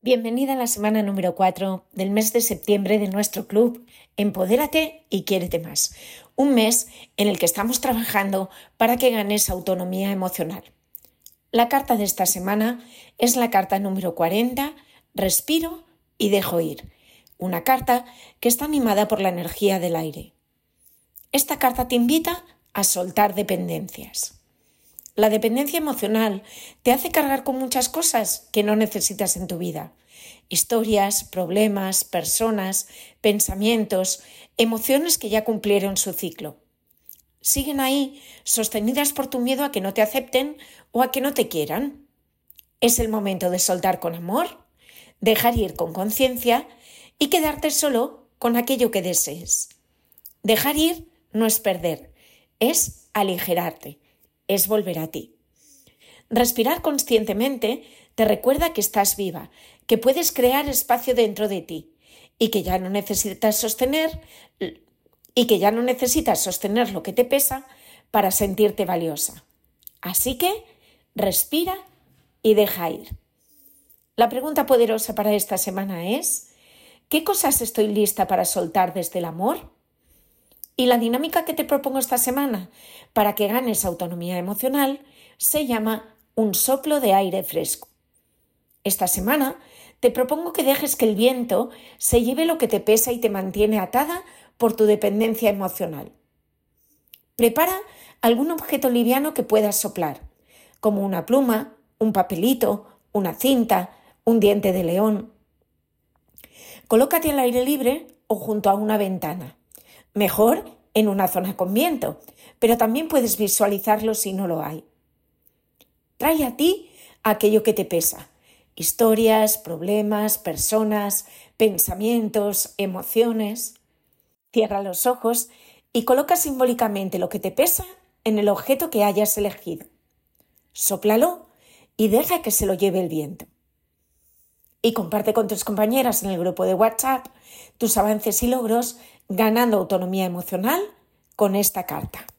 Bienvenida a la semana número 4 del mes de septiembre de nuestro club Empodérate y Quiérete Más. Un mes en el que estamos trabajando para que ganes autonomía emocional. La carta de esta semana es la carta número 40, Respiro y dejo ir. Una carta que está animada por la energía del aire. Esta carta te invita a soltar dependencias. La dependencia emocional te hace cargar con muchas cosas que no necesitas en tu vida. Historias, problemas, personas, pensamientos, emociones que ya cumplieron su ciclo. Siguen ahí sostenidas por tu miedo a que no te acepten o a que no te quieran. Es el momento de soltar con amor, dejar ir con conciencia y quedarte solo con aquello que desees. Dejar ir no es perder, es aligerarte. Es volver a ti. Respirar conscientemente te recuerda que estás viva, que puedes crear espacio dentro de ti y que ya no necesitas sostener lo que te pesa para sentirte valiosa. Así que respira y deja ir. La pregunta poderosa para esta semana es: ¿qué cosas estoy lista para soltar desde el amor? Y la dinámica que te propongo esta semana para que ganes autonomía emocional se llama un soplo de aire fresco. Esta semana te propongo que dejes que el viento se lleve lo que te pesa y te mantiene atada por tu dependencia emocional. Prepara algún objeto liviano que puedas soplar, como una pluma, un papelito, una cinta, un diente de león. Colócate al aire libre o junto a una ventana. Mejor en una zona con viento, pero también puedes visualizarlo si no lo hay. Trae a ti aquello que te pesa: historias, problemas, personas, pensamientos, emociones. Cierra los ojos y coloca simbólicamente lo que te pesa en el objeto que hayas elegido. Sóplalo y deja que se lo lleve el viento. Y comparte con tus compañeras en el grupo de WhatsApp tus avances y logros ganando autonomía emocional con esta carta.